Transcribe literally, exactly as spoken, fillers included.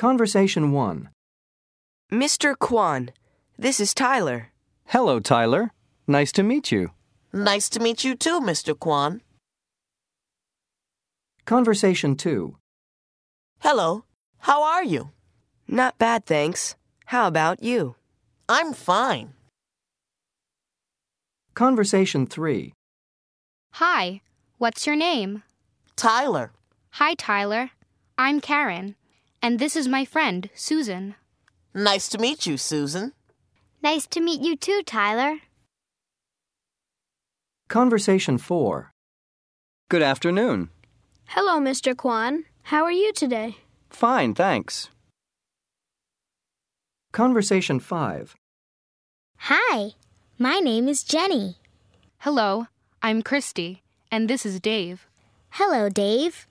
Conversation one. Mister Kwan, this is Tyler. Hello, Tyler. Nice to meet you. Nice to meet you too, Mister Kwan. Conversation two. Hello. How are you? Not bad, thanks. How about you? I'm fine. Conversation three. Hi, what's your name? Tyler. Hi, Tyler. I'm Karen, and this is my friend, Susan. Nice to meet you, Susan. Nice to meet you too, Tyler. Conversation four. Good afternoon. Hello, Mister Kwan. How are you today? Fine, thanks. Conversation five. Hi, my name is Jenny. Hello, I'm Christy, and this is Dave. Hello, Dave.